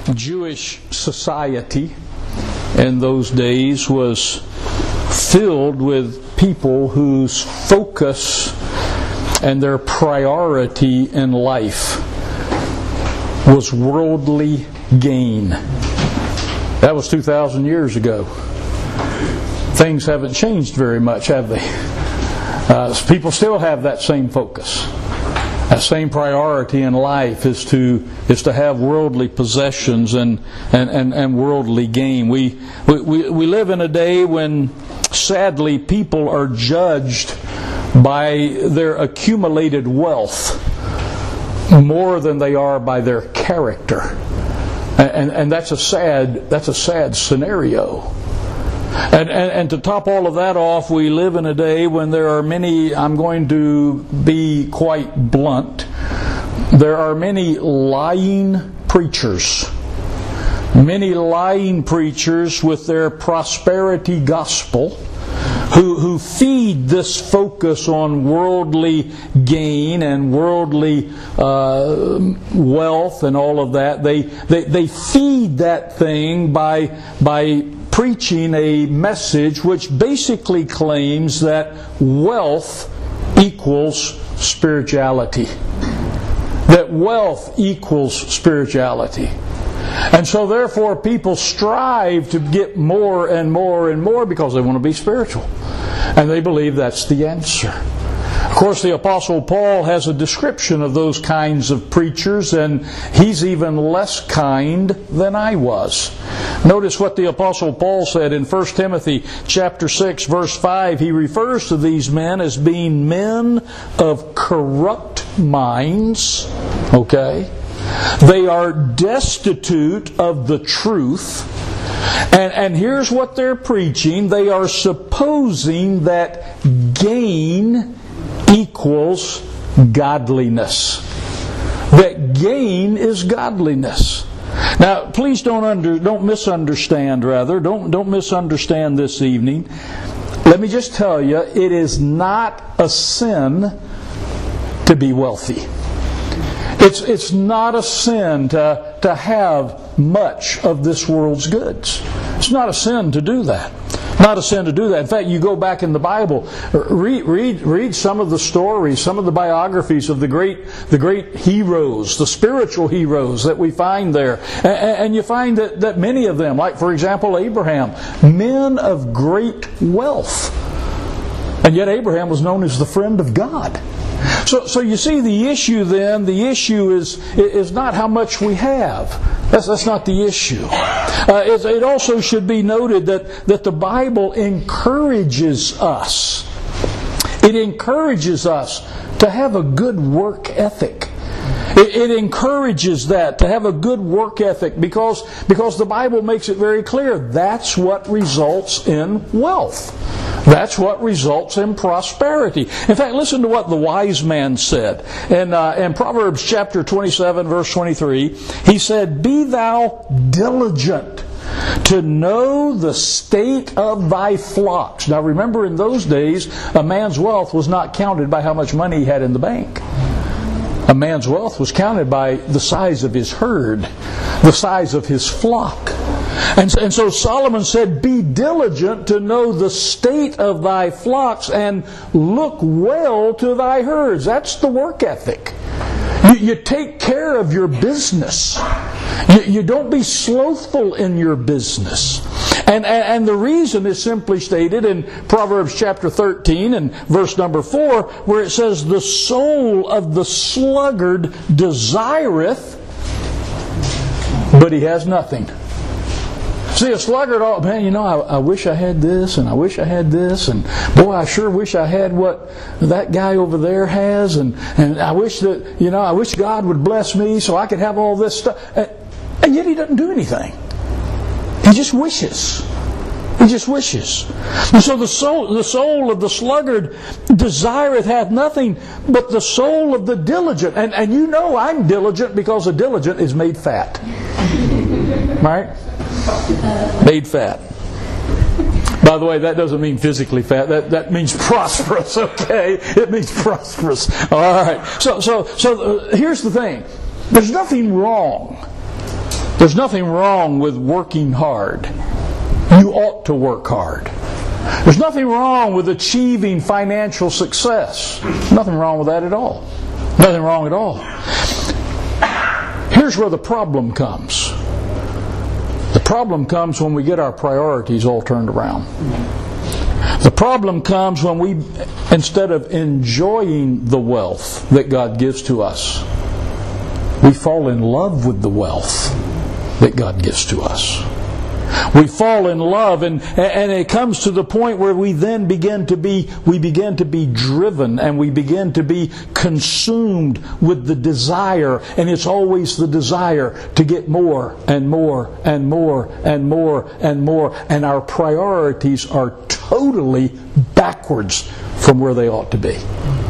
Jewish society in those days was filled with people whose focus and their priority in life was worldly gain. That was 2,000 years ago. Things haven't changed very much, have they? People still have that same focus. That same priority in life is to have worldly possessions and worldly gain. We live in a day when, sadly, people are judged by their accumulated wealth more than they are by their character, and that's a sad scenario. And to top all of that off, we live in a day when there are many, I'm going to be quite blunt, there are many lying preachers. Many lying preachers with their prosperity gospel who feed this focus on worldly gain and worldly wealth and all of that. They feed that thing by preaching a message which basically claims that wealth equals spirituality. That wealth equals spirituality. And so therefore people strive to get more and more and more because they want to be spiritual. And they believe that's the answer. Of course, the Apostle Paul has a description of those kinds of preachers, and he's even less kind than I was. Notice what the Apostle Paul said in 1 Timothy chapter 6, verse 5. He refers to these men as being men of corrupt minds. Okay? They are destitute of the truth. And here's what they're preaching. They are supposing that gain equals godliness. That gain is godliness. Now, please don't misunderstand. Don't misunderstand this evening. Let me just tell you, it is not a sin to be wealthy. It's not a sin to have much of this world's goods. It's not a sin to do that. Not a sin to do that. In fact, you go back in the Bible, read some of the stories, some of the biographies of the great heroes, the spiritual heroes that we find there. And you find that many of them, like for example Abraham, men of great wealth. And yet Abraham was known as the friend of God. So you see the issue then, the issue is not how much we have. That's not the issue. It also should be noted that the Bible encourages us. It encourages us to have a good work ethic. It encourages that, to have a good work ethic, because the Bible makes it very clear that's what results in wealth. That's what results in prosperity. In fact, listen to what the wise man said. In Proverbs chapter 27, verse 23, he said, "Be thou diligent to know the state of thy flocks." Now remember, in those days, a man's wealth was not counted by how much money he had in the bank. A man's wealth was counted by the size of his herd, the size of his flock. And so Solomon said, "Be diligent to know the state of thy flocks and look well to thy herds." That's the work ethic. You take care of your business. You don't be slothful in your business. And the reason is simply stated in Proverbs chapter 13 and verse number 4, where it says, "The soul of the sluggard desireth, but he has nothing." See, a sluggard, oh man, I wish I had this, and I wish I had this, and boy, I sure wish I had what that guy over there has, and I wish that, I wish God would bless me so I could have all this stuff. And yet he doesn't do anything. He just wishes. He just wishes. And so the soul of the sluggard desireth hath nothing, but the soul of the diligent. And I'm diligent because the diligent is made fat. Right? Made fat. By the way, that doesn't mean physically fat. That means prosperous, okay? It means prosperous. All right. So here's the thing. There's nothing wrong There's nothing wrong with working hard. You ought to work hard. There's nothing wrong with achieving financial success. Nothing wrong with that at all. Nothing wrong at all. Here's where the problem comes. The problem comes when we get our priorities all turned around. The problem comes when we, instead of enjoying the wealth that God gives to us, we fall in love with the wealth that God gives to us. We fall in love, and it comes to the point where we then begin to be driven, and we begin to be consumed with the desire, and it's always the desire to get more and more and more and more and more, and our priorities are totally backwards from where they ought to be.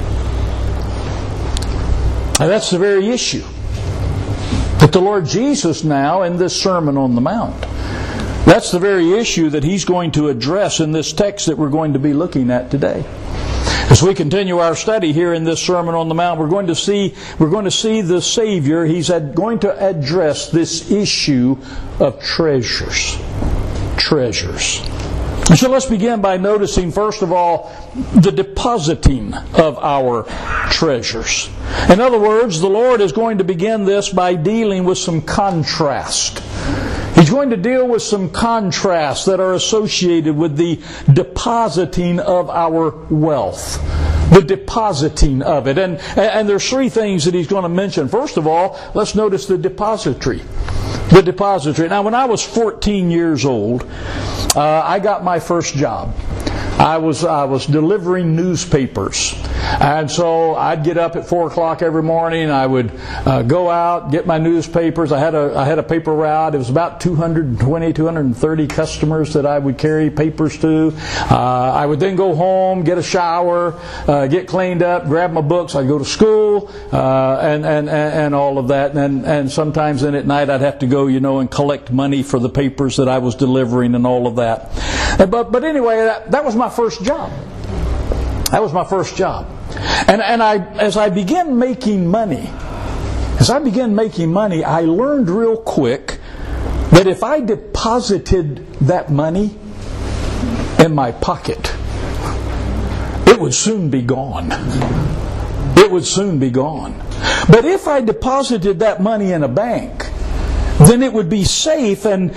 And that's the very issue that the Lord Jesus now in this Sermon on the Mount, that's the very issue that He's going to address in this text that we're going to be looking at today. As we continue our study here in this Sermon on the Mount, we're going to see the Savior. He's going to address this issue of treasures. Treasures. So let's begin by noticing, first of all, the depositing of our treasures. In other words, the Lord is going to begin this by dealing with some contrast. He's going to deal with some contrasts that are associated with the depositing of our wealth. The depositing of it. And there's three things that he's going to mention. First of all, let's notice the depository. The depository. Now, when I was 14 years old, I got my first job. I was delivering newspapers. And so I'd get up at 4 o'clock every morning. I would go out, get my newspapers. I had a paper route. It was about 230 customers that I would carry papers to. I would then go home, get a shower, get cleaned up, grab my books. I'd go to school, and all of that. And sometimes then at night I'd have to go, and collect money for the papers that I was delivering and all of that. But anyway, that was my first job. That was my first job. And as I began making money, I learned real quick that if I deposited that money in my pocket, it would soon be gone. It would soon be gone. But if I deposited that money in a bank, then it would be safe and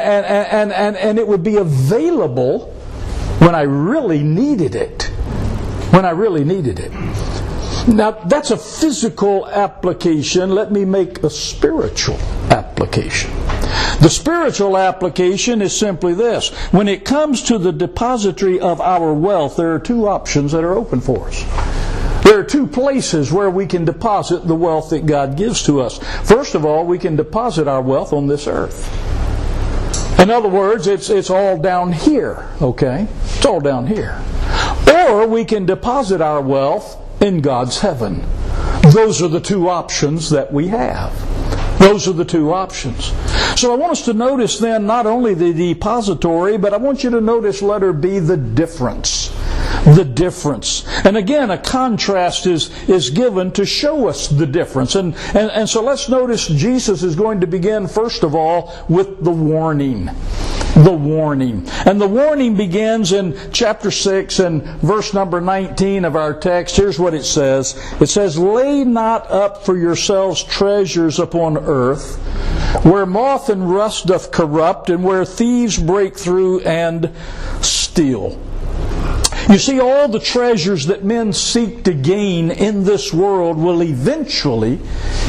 it would be available when I really needed it. When I really needed it. Now, that's a physical application. Let me make a spiritual application. The spiritual application is simply this. When it comes to the depository of our wealth, there are two options that are open for us. There are two places where we can deposit the wealth that God gives to us. First of all, we can deposit our wealth on this earth. In other words, it's all down here, okay? It's all down here. Or we can deposit our wealth in God's heaven. Those are the two options that we have. Those are the two options. So I want us to notice then not only the depository, but I want you to notice letter B, the difference. The difference. And again, a contrast is given to show us the difference. And so let's notice Jesus is going to begin, first of all, with the warning. The warning. And the warning begins in chapter 6 and verse number 19 of our text. Here's what it says. It says, "Lay not up for yourselves treasures upon earth, where moth and rust doth corrupt, and where thieves break through and steal." You see, all the treasures that men seek to gain in this world will eventually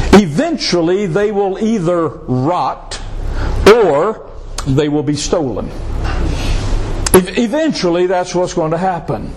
they will either rot or they will be stolen. Eventually, that's what's going to happen.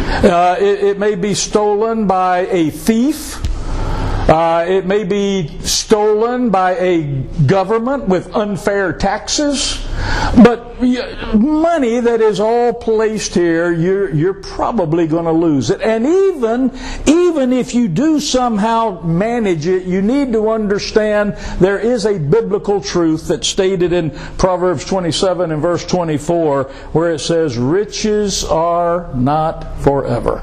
It may be stolen by a thief. It may be stolen by a government with unfair taxes. But money that is all placed here, you're probably going to lose it. And even if you do somehow manage it, you need to understand there is a biblical truth that's stated in Proverbs 27 and verse 24, where it says, "Riches are not forever."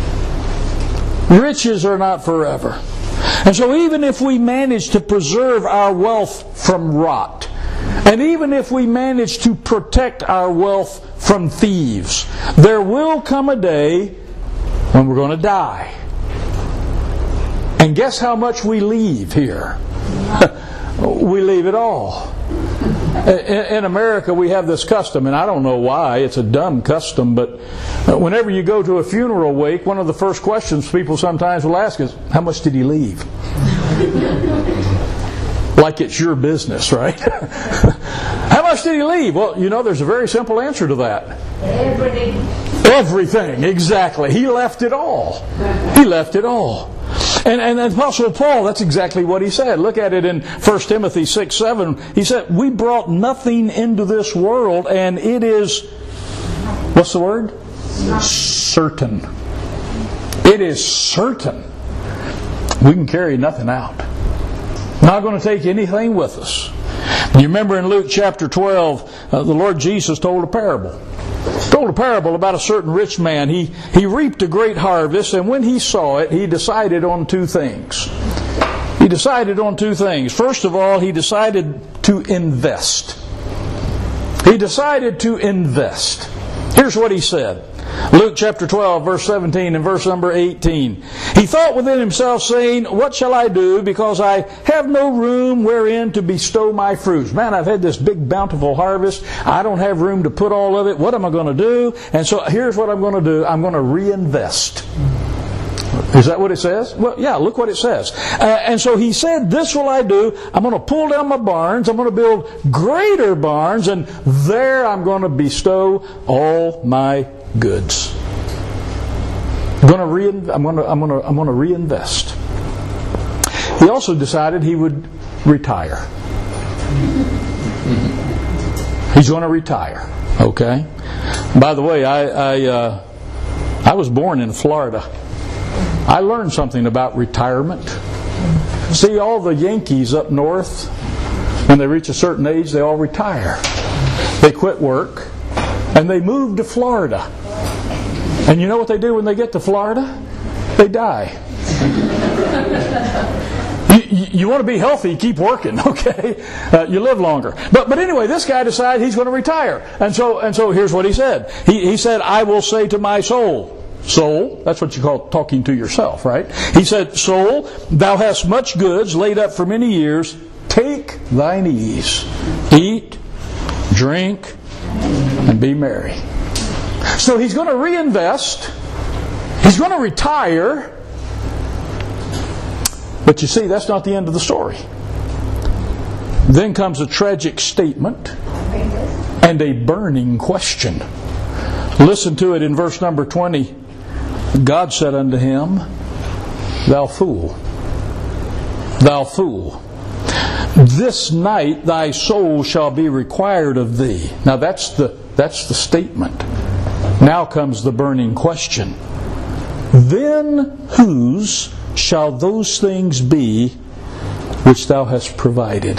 Riches are not forever. And so even if we manage to preserve our wealth from rot, And even if we manage to protect our wealth from thieves, there will come a day when we're going to die. And guess how much we leave here? We leave it all. In America, we have this custom, and I don't know why. It's a dumb custom, but whenever you go to a funeral wake, one of the first questions people sometimes will ask is, how much did he leave? Like it's your business, right? How much did he leave? Well, you know, there's a very simple answer to that. Everything. Everything, exactly. He left it all. He left it all. And Apostle Paul, that's exactly what he said. Look at it in 1 Timothy 6:7. He said, we brought nothing into this world, and it is, what's the word? Certain. It is certain. We can carry nothing out. Not going to take anything with us. You remember in Luke chapter 12, the Lord Jesus told a parable. Told a parable about a certain rich man. He reaped a great harvest, and when he saw it, he decided on two things. He decided on two things. First of all, he decided to invest. He decided to invest. Here's what he said. Luke chapter 12, verse 17 and verse number 18. He thought within himself, saying, what shall I do, because I have no room wherein to bestow my fruits. Man, I've had this big bountiful harvest. I don't have room to put all of it. What am I going to do? And so here's what I'm going to do. I'm going to reinvest. Is that what it says? Well, yeah, look what it says. And so he said, this will I do. I'm going to pull down my barns. I'm going to build greater barns, and there I'm going to bestow all my goods. I'm going to reinvest. He also decided he would retire. He's going to retire. Okay. By the way, I was born in Florida. I learned something about retirement. See, all the Yankees up north, when they reach a certain age, they all retire. They quit work and they move to Florida. And you know what they do when they get to Florida? They die. You want to be healthy, keep working, okay? You live longer. But anyway, this guy decided he's going to retire. And so here's what he said. He said, I will say to my soul, that's what you call talking to yourself, right? He said, soul, thou hast much goods laid up for many years. Take thine ease. Eat, drink, and be merry. So he's going to reinvest. He's going to retire. But you see, that's not the end of the story. Then comes a tragic statement and a burning question. Listen to it in verse number 20. God said unto him, thou fool, this night thy soul shall be required of thee. Now that's the statement. Now comes the burning question. Then whose shall those things be which thou hast provided?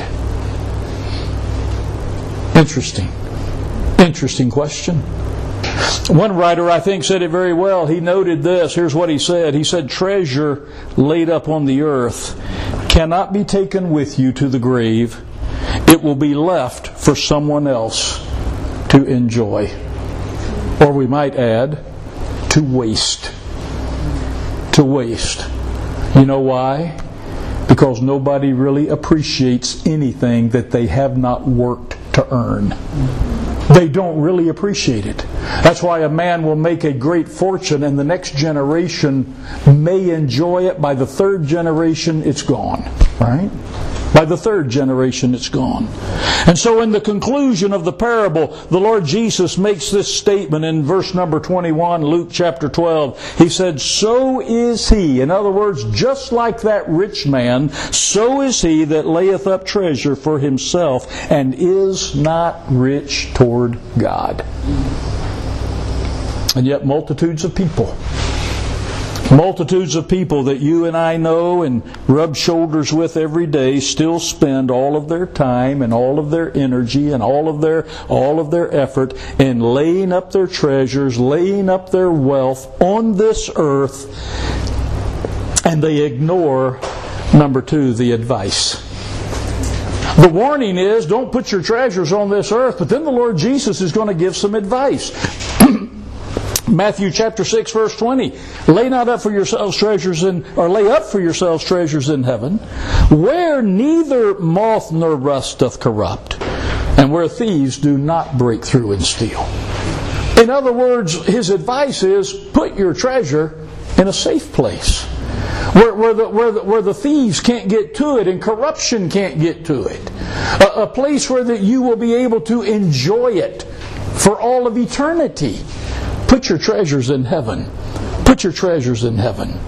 Interesting question. One writer, I think, said it very well. He noted this. Here's what he said. He said, treasure laid up on the earth cannot be taken with you to the grave. It will be left for someone else to enjoy. Or we might add, to waste. To waste. You know why? Because nobody really appreciates anything that they have not worked to earn. They don't really appreciate it. That's why a man will make a great fortune and the next generation may enjoy it. By the third generation, it's gone. Right? By the third generation, it's gone. And so in the conclusion of the parable, the Lord Jesus makes this statement in verse number 21, Luke chapter 12. He said, so is he. In other words, just like that rich man, so is he that layeth up treasure for himself and is not rich toward God. And yet multitudes of people that you and I know and rub shoulders with every day still spend all of their time and all of their energy and all of their effort in laying up their treasures, laying up their wealth on this earth, and they ignore, number two, the advice. The warning is, don't put your treasures on this earth, but then the Lord Jesus is going to give some advice. Matthew chapter 6, verse 20. Lay up for yourselves treasures in heaven, where neither moth nor rust doth corrupt, and where thieves do not break through and steal. In other words, his advice is, put your treasure in a safe place, where the thieves can't get to it and corruption can't get to it. A place where that you will be able to enjoy it for all of eternity. Put your treasures in heaven. Put your treasures in heaven.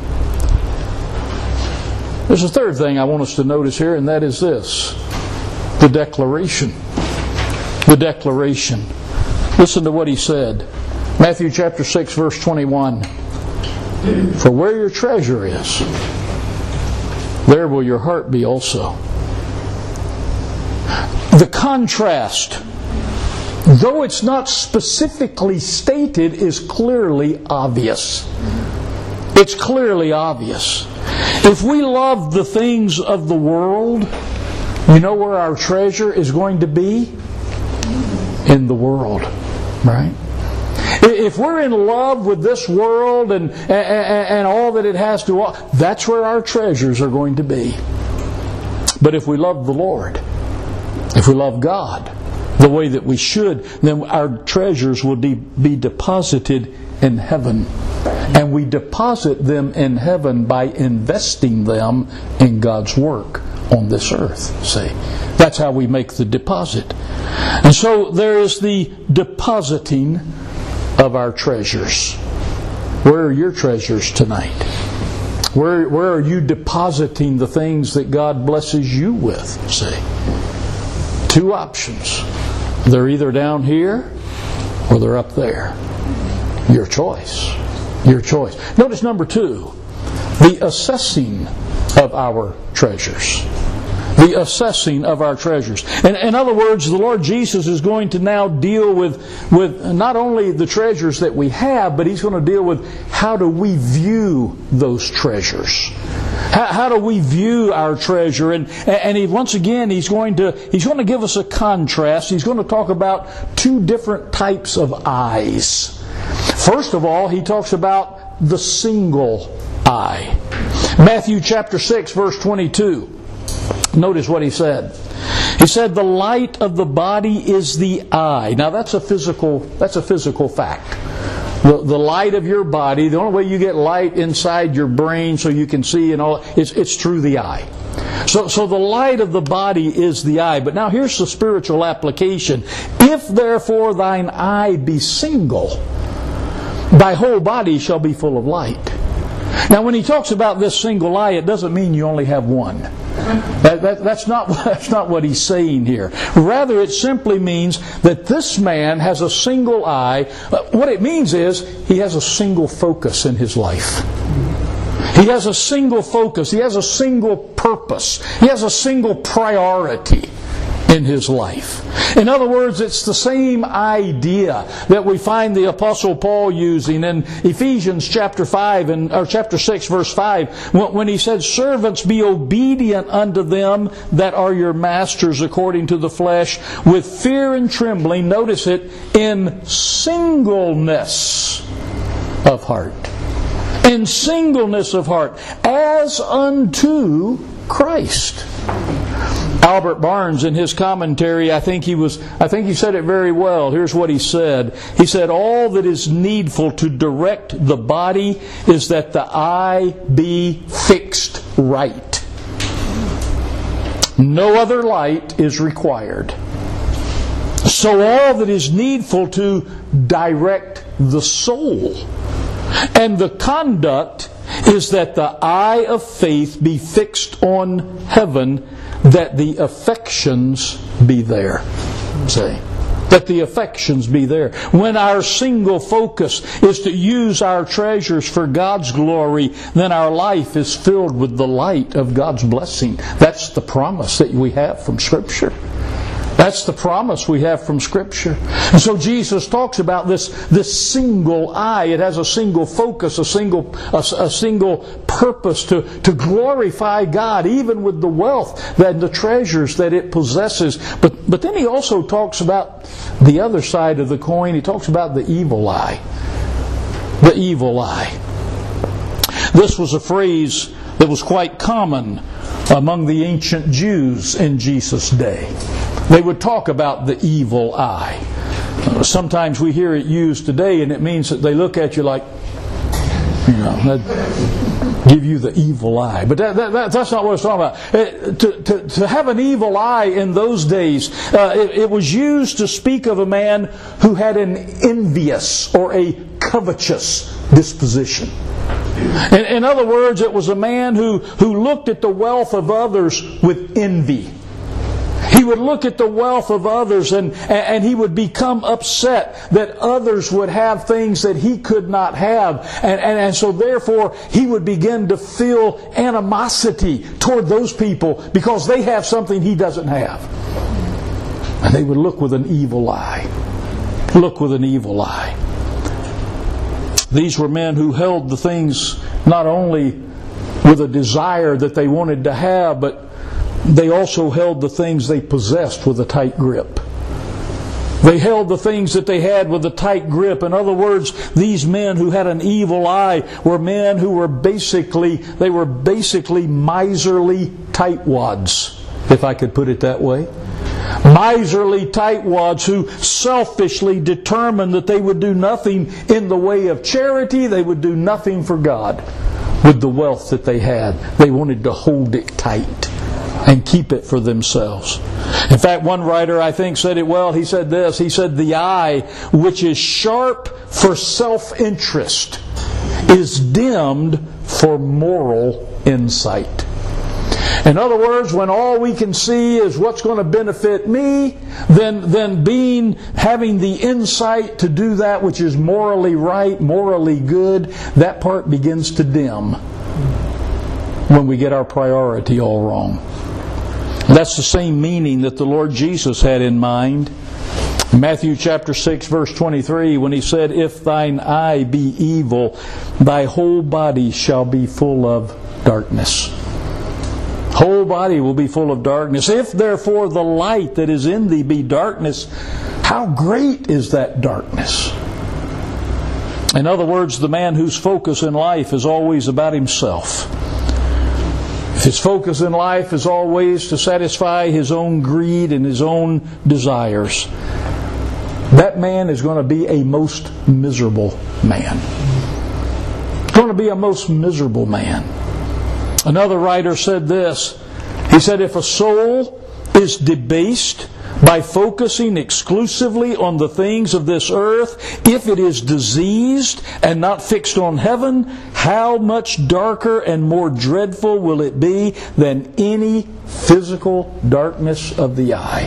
There's a third thing I want us to notice here, and that is this. The declaration. The declaration. Listen to what he said. Matthew chapter 6, verse 21. For where your treasure is, there will your heart be also. The contrast, though it's not specifically stated, is clearly obvious. It's clearly obvious. If we love the things of the world, you know where our treasure is going to be? In the world, right? If we're in love with this world and all that it has to offer, that's where our treasures are going to be. But if we love the Lord, if we love God the way that we should, then our treasures will be deposited in heaven. And we deposit them in heaven by investing them in God's work on this earth. See? That's how we make the deposit. And so there is the depositing of our treasures. Where are your treasures tonight? Where are you depositing the things that God blesses you with? See? Two options. They're either down here or they're up there. Your choice. Your choice. Notice number 2, the assessing of our treasures. The assessing of our treasures. In other words, the Lord Jesus is going to now deal with not only the treasures that we have, but He's going to deal with how do we view those treasures. How do we view our treasure? And once again, He's going to give us a contrast. He's going to talk about two different types of eyes. First of all, He talks about the single eye. Matthew chapter 6, verse 22. Notice what He said. He said, the light of the body is the eye. Now that's a physical fact. The light of your body, the only way you get light inside your brain so you can see and all, it's through the eye. So the light of the body is the eye. But now here's the spiritual application. If therefore thine eye be single, thy whole body shall be full of light. Now when he talks about this single eye, it doesn't mean you only have one. That's not what he's saying here. Rather, it simply means that this man has a single eye. What it means is he has a single focus in his life. He has a single focus. He has a single purpose. He has a single priority in his life. In other words, it's the same idea that we find the Apostle Paul using in Ephesians chapter 6 verse 5 when he said, servants, be obedient unto them that are your masters according to the flesh, with fear and trembling, notice it, in singleness of heart. In singleness of heart, as unto Christ. Albert Barnes, in his commentary, I think he said it very well. Here's what he said. He said, all that is needful to direct the body is that the eye be fixed right. No other light is required. So all that is needful to direct the soul and the conduct is that the eye of faith be fixed on heaven, that the affections be there. Say, that the affections be there. When our single focus is to use our treasures for God's glory, then our life is filled with the light of God's blessing. That's the promise that we have from Scripture. That's the promise we have from Scripture. And so Jesus talks about this single eye. It has a single focus, a single purpose to glorify God, even with the wealth and the treasures that it possesses. But then he also talks about the other side of the coin. He talks about the evil eye. The evil eye. This was a phrase that was quite common among the ancient Jews in Jesus' day. They would talk about the evil eye. Sometimes we hear it used today, and it means that they look at you like, give you the evil eye. But that's not what it's talking about. To have an evil eye in those days, it was used to speak of a man who had an envious or a covetous disposition. In other words, it was a man who looked at the wealth of others with envy. He would look at the wealth of others and he would become upset that others would have things that he could not have. And so therefore he would begin to feel animosity toward those people because they have something he doesn't have. And they would look with an evil eye. Look with an evil eye. These were men who held the things not only with a desire that they wanted to have, but they also held the things they possessed with a tight grip. They held the things that they had with a tight grip. In other words, these men who had an evil eye were men who were basically miserly tightwads, if I could put it that way. Miserly tightwads who selfishly determined that they would do nothing in the way of charity. They would do nothing for God with the wealth that they had. They wanted to hold it tight and keep it for themselves. In fact, one writer, I think, said it well. He said this. He said, "The eye, which is sharp for self-interest, is dimmed for moral insight." In other words, when all we can see is what's going to benefit me, then having the insight to do that which is morally right, morally good, that part begins to dim when we get our priority all wrong. That's the same meaning that the Lord Jesus had in mind. Matthew chapter 6 verse 23, when He said, "If thine eye be evil, thy whole body shall be full of darkness." Whole body will be full of darkness. "If therefore the light that is in thee be darkness, how great is that darkness?" In other words, the man whose focus in life is always about himself. If his focus in life is always to satisfy his own greed and his own desires, that man is going to be a most miserable man. Going to be a most miserable man. Another writer said this. He said, "If a soul is debased by focusing exclusively on the things of this earth, if it is diseased and not fixed on heaven, how much darker and more dreadful will it be than any physical darkness of the eye?"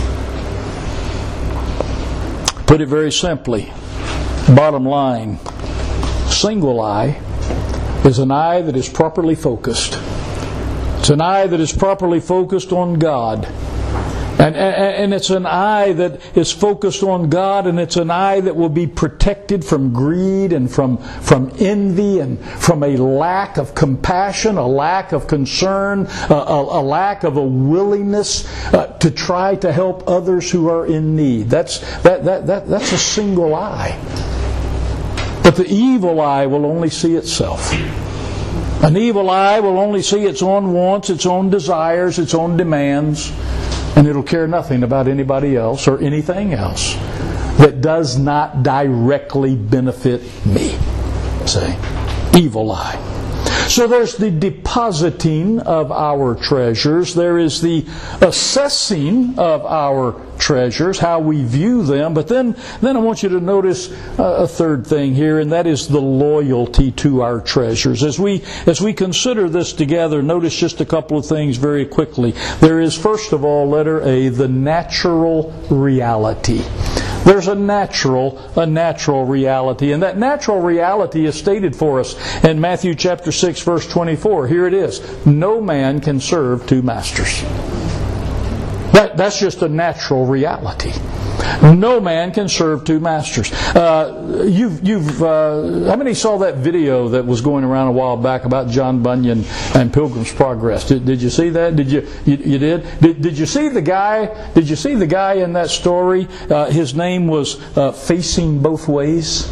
Put it very simply, bottom line, single eye is an eye that is properly focused. It's an eye that is properly focused on God. And it's an eye that is focused on God, and it's an eye that will be protected from greed and from envy and from a lack of compassion, a lack of concern, a lack of a willingness to try to help others who are in need. That's a single eye. But the evil eye will only see itself. An evil eye will only see its own wants, its own desires, its own demands, and it'll care nothing about anybody else or anything else that does not directly benefit me. See? Evil eye. So there's the depositing of our treasures. There is the assessing of our treasures, how we view them. But then I want you to notice a third thing here, and that is the loyalty to our treasures. As we consider this together, notice just a couple of things very quickly. There is, first of all, letter A, the natural reality. There's a natural reality. And that natural reality is stated for us in Matthew chapter 6, verse 24. Here it is. No man can serve two masters. That's just a natural reality. No man can serve two masters. How many saw that video that was going around a while back about John Bunyan and Pilgrim's Progress? Did you see that? You did? Did you see the guy? Did you see the guy in that story? His name was Facing Both Ways.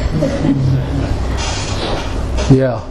Yeah.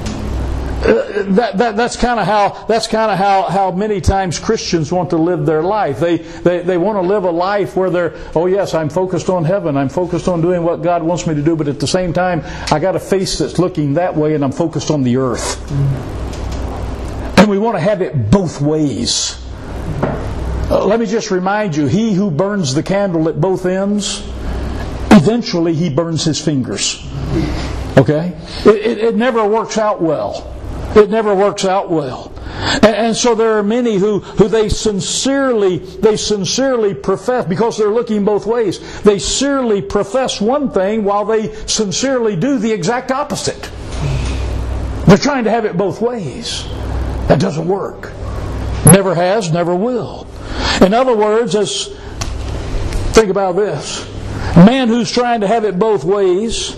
That's kind of how many times Christians want to live their life. They want to live a life where they're, oh yes, I'm focused on heaven, I'm focused on doing what God wants me to do, but at the same time I got a face that's looking that way and I'm focused on the earth. And we want to have it both ways. Let me just remind you, he who burns the candle at both ends, eventually he burns his fingers. Okay? It never works out well. It never works out well. And so there are many who they sincerely profess, because they're looking both ways, they sincerely profess one thing while they sincerely do the exact opposite. They're trying to have it both ways. That doesn't work. Never has, never will. In other words, think about this. A man who's trying to have it both ways,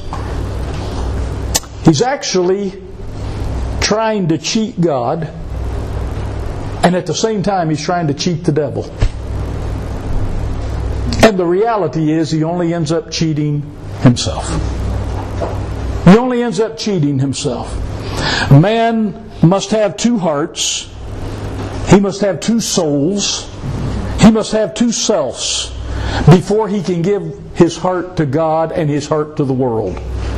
he's actually trying to cheat God, and at the same time he's trying to cheat the devil. And the reality is he only ends up cheating himself. He only ends up cheating himself. Man must have two hearts. He must have two souls. He must have two selves before he can give his heart to God and his heart to the world.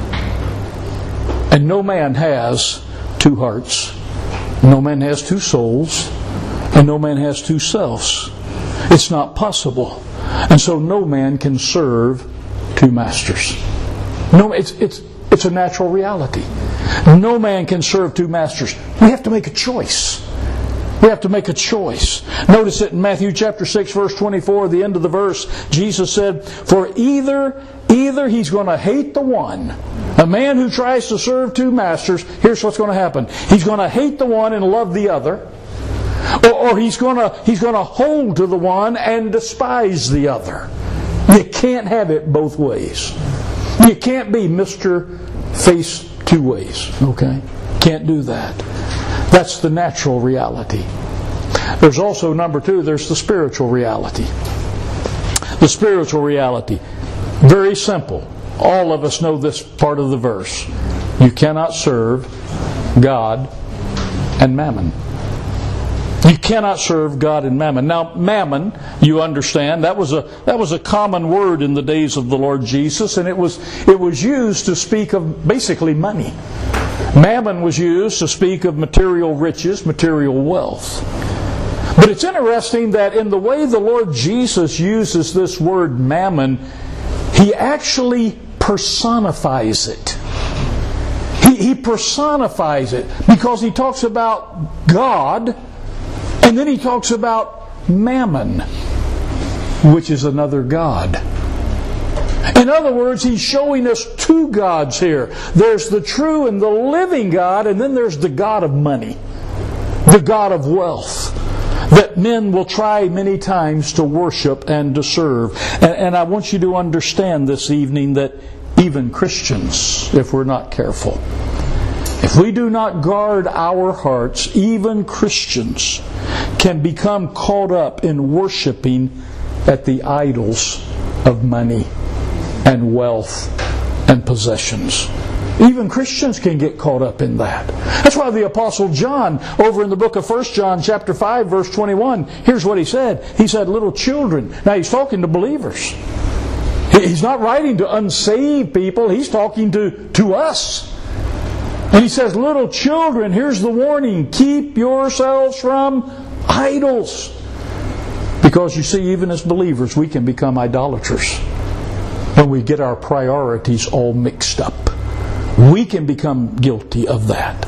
And no man has two hearts. No man has two souls. And no man has two selves. It's not possible. And so no man can serve two masters. No, it's a natural reality. No man can serve two masters. We have to make a choice. We have to make a choice. Notice it in Matthew chapter 6, verse 24, the end of the verse. Jesus said, for either he's going to hate the one. A man who tries to serve two masters, here's what's going to happen. He's going to hate the one and love the other. Or he's going to hold to the one and despise the other. You can't have it both ways. You can't be Mr. Face two ways. Okay? Can't do that. That's the natural reality. There's also, number two, there's the spiritual reality. The spiritual reality. Very simple. All of us know this part of the verse. You cannot serve God and mammon. You cannot serve God and mammon. Now, mammon, you understand, that was a common word in the days of the Lord Jesus, and it was used to speak of basically money. Mammon was used to speak of material riches, material wealth. But it's interesting that in the way the Lord Jesus uses this word mammon, He actually personifies it. He personifies it because He talks about God, and then He talks about mammon, which is another god. In other words, He's showing us two gods here. There's the true and the living God, and then there's the god of money, the god of wealth, that men will try many times to worship and to serve. And I want you to understand this evening that even Christians, if we're not careful, if we do not guard our hearts, even Christians can become caught up in worshiping at the idols of money and wealth and possessions. Even Christians can get caught up in that. That's why the Apostle John, over in the book of 1 John chapter 5, verse 21, here's what he said. He said, little children. Now he's talking to believers. He's not writing to unsaved people. He's talking to us. And he says, little children, here's the warning. Keep yourselves from idols. Because you see, even as believers, we can become idolaters when we get our priorities all mixed up. We can become guilty of that.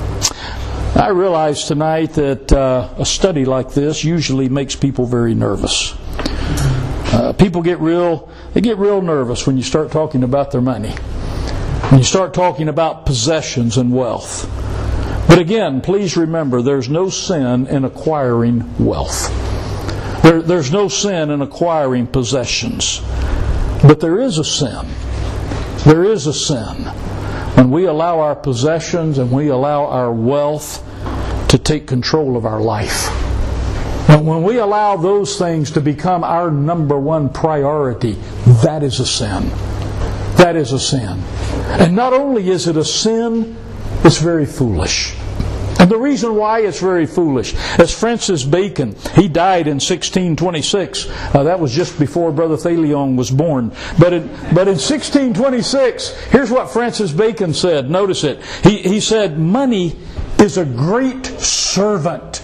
I realize tonight that a study like this usually makes people very nervous. People get real nervous when you start talking about their money. When you start talking about possessions and wealth. But again, please remember, there's no sin in acquiring wealth. There's no sin in acquiring possessions. But there is a sin. There is a sin when we allow our possessions and we allow our wealth to take control of our life. And when we allow those things to become our number one priority, that is a sin. That is a sin. And not only is it a sin, it's very foolish. And the reason why it's very foolish, as Francis Bacon, he died in 1626. That was just before Brother Thalion was born. But in 1626, here's what Francis Bacon said. Notice it. He said, "Money is a great servant,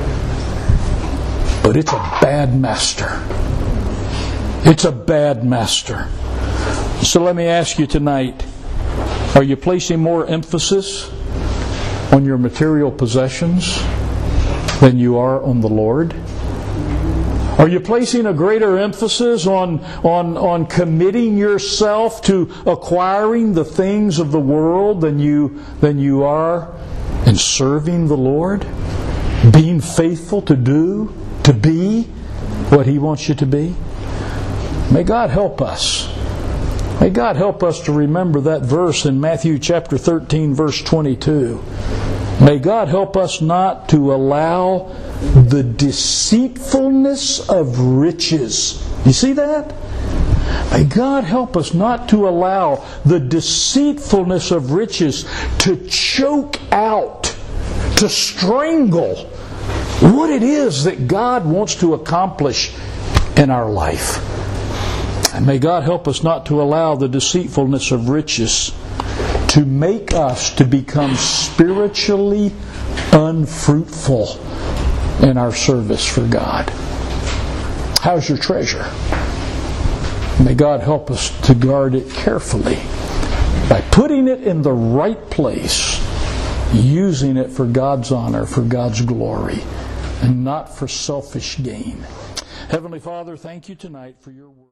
but it's a bad master." It's a bad master. So let me ask you tonight, are you placing more emphasis on your material possessions than you are on the Lord? Are you placing a greater emphasis on committing yourself to acquiring the things of the world than you are in serving the Lord? Being faithful to be what He wants you to be? May God help us. May God help us to remember that verse in Matthew chapter 13, verse 22. May God help us not to allow the deceitfulness of riches. You see that? May God help us not to allow the deceitfulness of riches to choke out, to strangle what it is that God wants to accomplish in our life. And may God help us not to allow the deceitfulness of riches to make us to become spiritually unfruitful in our service for God. How's your treasure? May God help us to guard it carefully by putting it in the right place, using it for God's honor, for God's glory, and not for selfish gain. Heavenly Father, thank you tonight for your word.